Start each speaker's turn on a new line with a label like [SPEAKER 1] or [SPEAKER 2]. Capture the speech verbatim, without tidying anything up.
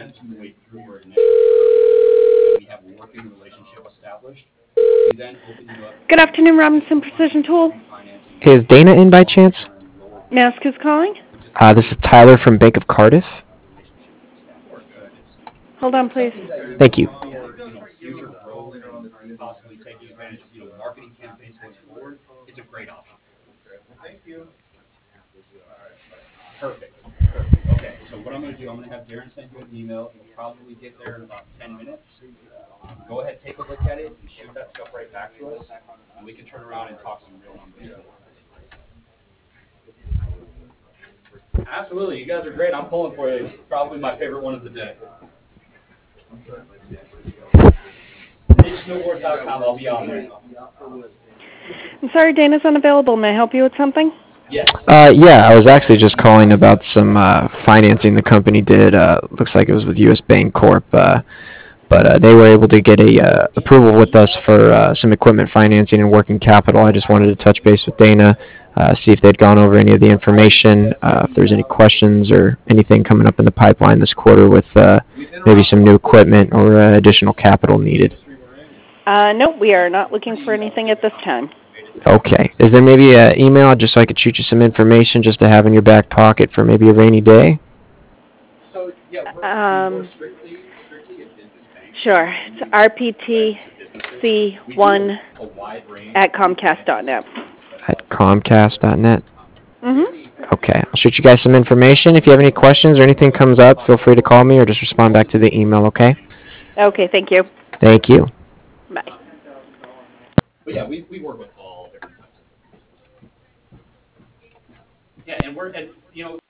[SPEAKER 1] tend to wait through our initial and we have a working relationship established. We then open you up
[SPEAKER 2] Good
[SPEAKER 1] to
[SPEAKER 2] afternoon, Robinson
[SPEAKER 1] additional
[SPEAKER 2] Precision
[SPEAKER 1] financing,
[SPEAKER 2] Tool.
[SPEAKER 1] refinancing,
[SPEAKER 3] Is Dana in by chance?
[SPEAKER 1] long-term, lower
[SPEAKER 2] May I
[SPEAKER 1] rate
[SPEAKER 2] ask who's calling?
[SPEAKER 1] which is
[SPEAKER 3] Uh, this is Tyler from Bank of Cardiff.
[SPEAKER 1] relationship is established. We're good. It's
[SPEAKER 2] Hold on, please.
[SPEAKER 1] something that you're
[SPEAKER 3] Thank you.
[SPEAKER 1] looking for, you know, future growth and possibly taking advantage of, you know, marketing campaigns going forward. It's a great option. Perfect. Perfect. Okay, so what I'm gonna do, I'm gonna have Darren send you an email. It'll probably get there in about ten minutes. Go ahead, take a look at it, and shoot that stuff right back to us, and we can turn around and talk some real numbers. Absolutely, you guys are great. I'm pulling for you. It's probably my favorite one of the day. Niche snowboard dot com, I'll be on there.
[SPEAKER 2] I'm sorry, Dana's unavailable. May I help you with something?
[SPEAKER 1] Yes.
[SPEAKER 3] Uh, yeah, I was actually just calling about some uh, financing the company did. Uh, looks like it was with U S Bank Corp. Uh, but uh, they were able to get a uh, approval with us for uh, some equipment financing and working capital. I just wanted to touch base with Dana, uh, see if they'd gone over any of the information, uh, if there's any questions or anything coming up in the pipeline this quarter with uh, maybe some new equipment or uh, additional capital needed.
[SPEAKER 2] Uh, nope, we are not looking for anything at this time.
[SPEAKER 3] Okay. Is there maybe an email just so I could shoot you some information just to have in your back pocket for maybe a rainy day?
[SPEAKER 1] So, yeah, we're,
[SPEAKER 2] Um,
[SPEAKER 1] we're strictly, strictly a business bank.
[SPEAKER 2] Sure. It's R P T C one
[SPEAKER 1] A wide range.
[SPEAKER 2] at Comcast dot net.
[SPEAKER 3] At Comcast dot net?
[SPEAKER 2] Mm-hmm.
[SPEAKER 3] Okay. I'll shoot you guys some information. If you have any questions or anything comes up, feel free to call me or just respond back to the email, okay?
[SPEAKER 2] Okay, thank you.
[SPEAKER 3] Thank you.
[SPEAKER 2] Bye.
[SPEAKER 1] But yeah, we, we work with all different types of businesses. Yeah, and we're, and, you know,